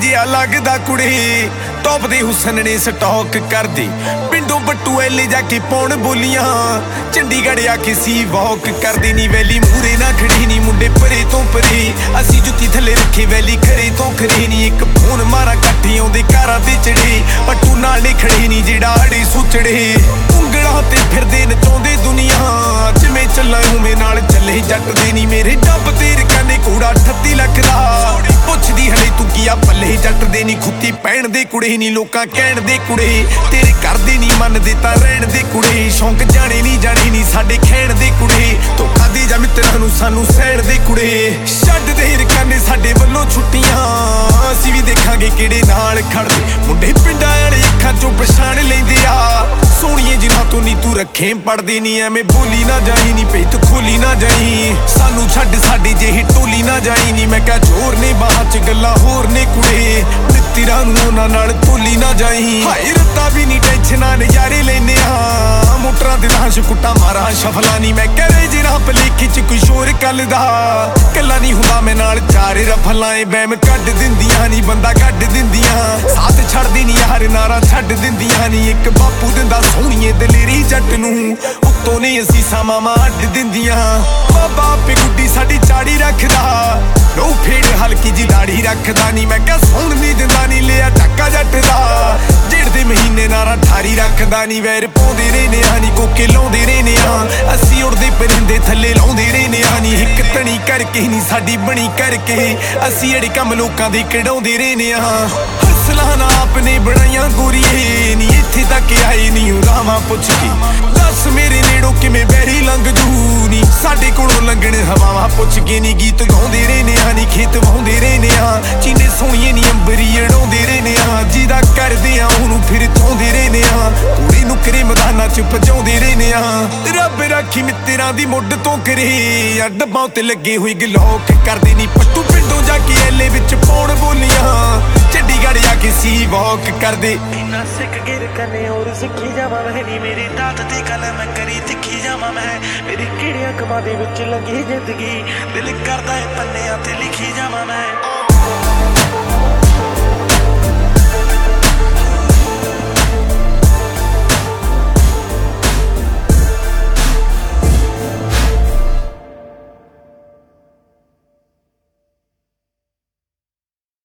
ਜਿਹਾ ਲੱਗਦਾ ਕੁੜੀ ਟੌਪ ਦੇ ਹੁਸਨ ਨੇ ਸਟਾਕ ਕਰਦੀ ਪਿੰਡੋਂ ਬੱਟੂ ਐਲੇ ਜਾ ਕੇ ਪੌਣ ਬੋਲੀਆਂ ਚੰਡੀਗੜ੍ਹ ਆ ਕੇ ਸੀ ਵਾਕ ਕਰਦੀ ਨੀ ਵੈਲੀ ਮੂਰੇ ਨਾ ਖੜੀ ਨੀ ਮੁੰਡੇ ਪਰੇ ਤੋਂ ਪਰੇ ਅਸੀਂ ਜੁੱਤੀ ਥੱਲੇ ਰੱਖੇ ਵੈਲੀ ਖਰੇ ਤੋਂ ਖਰੇ ਨੀ ਇੱਕ ਫੋਨ ਮਾਰਾ ਇਕੱਠੀ ਆਉਂਦੇ ਕਾਰਾਂ ਤੇ ਚੜੇ ਬੱਟੂ ਨਾਲ ਨੇ ਖੜੇ ਨੀ ਜਿਹੜਾ ਅੜੇ ਸੁਚੜੇ ਉਂਗਲਾਂ ਤੇ ਫਿਰਦੇ ਨਚਾਉਂਦੇ ਦੁਨੀਆ ਜਿਵੇਂ ਚੱਲਾਂ ਉਵੇਂ ਨਾਲ ਚੱਲੇ ਜੱਟ ਦੇ ਨੀ ਮੇਰੇ ਡੱਬ ਤੇ ਰਕਾਨੇ ਕੂੜਾ 38 ਲੱਖ ਦਾ ਪੁੱਛਦੀ ਹਲੇ ਤੂੰ ਕੀ ਆ ਪੱਲੇ ਜੱਟ ਦੇ ਨੀ ਖੁੱਤੀ ਪੈਣ ਦੇ ਕੁੜੇ ਨੀ ਲੋਕਾਂ ਕਹਿਣ ਦੇ ਕੁੜੇ ਤੇਰੇ ਕਰਦੇ ਨੀ ਮੰਨਦੇ ਤਾਂ ਰਹਿਣ ਦੇ ਕੁੜੇ ਸ਼ੌਂਕ ਜਾਣੇ ਨੀ ਸਾਡੇ ਖੈਣ ਦੇ ਕੁੜੇ ਧੋਖਾ ਦੇ ਜਾ ਮਿੱਤਰਾਂ ਨੂੰ ਸਾਨੂੰ ਸਹਿਣ ਦੇ ਕੁੜੇ ਛੱਡ ਦੇ ਰਕਾਨੇ ਸਾਡੇ ਵੱਲੋਂ ਛੁੱਟੀਆਂ ਅਸੀਂ ਵੀ ਦੇਖਾਂਗੇ ਕਿਹੜੇ ਨਾਲ ਖੜਦੇ ਮੁੰਡੇ ਪਿੰਡਾਂ ਵਾਲੇ ਅੱਖਾਂ ਚੋਂ ਪਛਾਣ ਲੈਂਦੇ ਆ ਸੋਹਣੀਏ ਜਿਨ੍ਹਾਂ ਤੋਂ ਨੀ ਤੂੰ ਰੱਖੇ ਪੜਦੇ ਨੀ ਐਵੇਂ ਬੋਲੀ ਨਾ ਜਾਈ ਨੀ ਪੇਤ ਖੋਲੀ ਨਾ ਜਾਈ ਸਾਨੂੰ ਛੱਡ ਸਾਡੇ ਜਿਹੀ ਟੋਲੀ ਨਾ ਜਾਈ ਨੀ ਮੈਂ ਕਿਹਾ ਜ਼ੋਰ ਨੇ ਬਾਹਾਂ 'ਚ ਗੱਲਾਂ ਹੋਰ ਨੇ ਕੁੜੇ ਮਿੱਤਰਾਂ ਨੂੰ ਉਹਨਾਂ ਨਾਲ ਤੋਲੀ ਨਾ ਜਾਈ ਹਾਏ ਰੱਤਾ ਵੀ ਨੀ ਟੈਨਸ਼ਨਾਂ ਨਜ਼ਾਰੇ ਲੈਨੇ ਆ ਮੋਟਰਾਂ ਦੇ ਦਾਂਸ਼ ਕੁੱਟਾ ਮਾਰਾਂ ਸ਼ਫਲਾਂ ਨੀ ਮੈਂ ਕਰੇ ਜਿਹੜਾ ਭਲੇਖੇ 'ਚ ਕੋਈ ਸ਼ੋਰ ਕੱਲ ਦਾ ਕੱਲਾ ਨੀ ਹੁੰਦਾ ਮੈਂ ਨਾਲ ਚਾਰੇ ਰਫਲਾਂ ਏ ਬੈਮ ਕੱਢ ਦਿੰਦੀਆਂ ਨੀ ਬੰਦਾ ਕੱਢ ਦਿੰਦੀਆਂ ਸਾਥ ਛੱਡਦੀ ਨੀ ਯਾਰ ਨਾਰਾ ਛੱਡ ਦਿੰਦੀਆਂ ਨੀ ਇੱਕ ਬਾਪੂ ਦਿੰਦਾ ਸੋਹਣੀਏ ਦਲੇਰੀ ਜੱਟ ਨੂੰ ਉੱਤੋਂ ਨੇ ਅਸੀਂ ਮਾਮਾ ਅੱਡ ਦਿੰਦੀਆਂ ਬਾਬਾ ਆਪੇ ਗੁੱਡੀ ਸਾਡੀ ਚਾੜੀ ਰੱਖਦਾ ਰੋ ਫੇੜ ਹਲਕੀ ਜੀ ਦਾੜੀ ਰੱਖਦਾ ਨੀ ਮੈਂ ਕਿਹਾ ਸੌਣ ਨੀ ਦਿੰਦਾ ਨੀ ਲਿਆ ਟੱਕਾ ਜੱਟ ਦਾ ਜਿਹੜੇ ਦੇ ਮਹੀਨੇ ਨਾਰਾ ਠਾਰੀ ਰੱਖਦਾ ਨੀ ਵੈਰ ਪਾਉਂਦੇ ਰਹਿੰਦੇ ਆ ਨੀ ਕੋਕੇ ਲਾਉਂਦੇ ਰਹਿੰਦੇ ਆ ਅਸੀਂ ਉੜਦੇ ਪਰਿੰਦੇ ਥੱਲੇ ਲਾਉਂਦੇ ਰਹਿੰਦੇ ਆ ਨੀ ਇੱਕ ਤਣੀ ਕਰਕੇ ਨੀ ਸਾਡੀ ਬਣੀ ਕਰਕੇ ਅਸੀਂ ਜਿਹੜੇ ਕੰਮ ਲੋਕਾਂ ਦੇ ਕਢਾਉਂਦੇ ਰਹਿੰਦੇ ਆ ਹਸਲਾਂ ਨਾ ਆਪਨੇ ਬਣਾਈਆਂ ਗੋਰੀਏ ਨੀ ਇੱਥੇ ਤੱਕ ਆਏ ਨੀ ਉਰਾਵਾਂ ਪੁੱਛ ਕੇ ਦੱਸ ਮੇਰੇ ਨੇੜੋਂ ਕਿਵੇਂ ਬੈਰੀ ਲੰਘ ਜੂ ਨੀ ਸਾਡੇ ਕੋਲੋਂ ਲੰਘਣ ਹਵਾਵਾਂ ਪੁੱਛ ਕੇ ਨੀ ਗੀਤ ਗਾਉਂਦੇ ਰਹਿੰਦੇ ਆ ਨੀ ਖੇਤ ਵਾਹੁੰਦੇ ਰਹਿੰਦੇ ਆ ਚੀਨੇ ਸੋਹਣੀਏ ਨੀ ਅੰਬਰੀ ਅੜਾਉਂਦੇ ਰਹਿੰਦੇ ਆ ਜਿਹਦਾ ਕਰਦੇ ਆ ਉਹਨੂੰ ਫਿਰ ਧੋਂਦੇ ਰਹਿੰਦੇ ਆ ਕੁੜੀ ਨੂੰ ਕਰੇ ਮੈਦਾਨਾਂ 'ਚ ਭਜਾਉਂਦੇ ਰਹਿੰਦੇ ਆ ਰੱਬ ਰਾਖੀ ਮਿੱਤਰਾਂ ਦੀ ਮੁੱਢ ਤੋਂ ਕਰੇ ਡੱਬਾਂ ਤੇ ਲੱਗੇ ਹੋਏ ਗਲੋਕ ਕਰਦੇ ਨੀ ਪੱਟੂ ਪਿੰਡੋਂ ਜਾ ਕੇ ਐਲੇ ਵਿੱਚ ਪੌਣ ਬੋਲੀਆਂ ਚੰਡੀਗੜ੍ਹ ਆ ਕੇ ਸੀ ਵਾਕ ਕਰਦੇ ਨਾ ਸਿੱਖ ਗਿਰ ਕਨੇ ਹੋਰ ਸਿੱਖੀ ਜਾਵਾਂ ਮੈਂ ਨੀ ਮੇਰੀ ਦਾਤ ਦੀ ਕਲਮ ਕਰੀ ਤਿੱਖੀ ਜਾਵਾਂ ਮੈਂ ਮੇਰੀ ਕਿਹੜੀਆਂ ਕਮਾਂ ਦੇ ਵਿੱਚ ਲੱਗੀ ਜ਼ਿੰਦਗੀ ਦਿਲ ਕਰਦਾ ਏ ਪੰਨਿਆਂ ਤੇ ਲਿਖੀ ਜਾਵਾਂ ਮੈਂ